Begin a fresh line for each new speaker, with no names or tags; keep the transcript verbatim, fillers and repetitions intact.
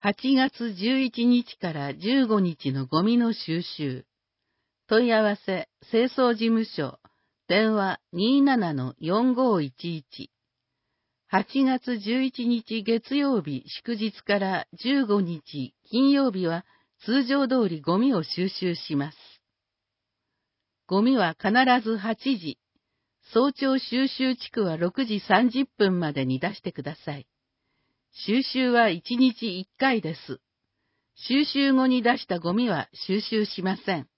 はちがつじゅういちにちからじゅうごにちのゴミの収集。問い合わせ、清掃事務所、電話 にーななのよんごーいちいち。はちがつじゅういちにち月曜日祝日からじゅうごにち金曜日は通常通りゴミを収集します。ゴミは必ずはちじ、早朝収集地区はろくじさんじゅっぷんまでに出してください。収集はいちにちいっかいです。収集後に出したゴミは収集しません。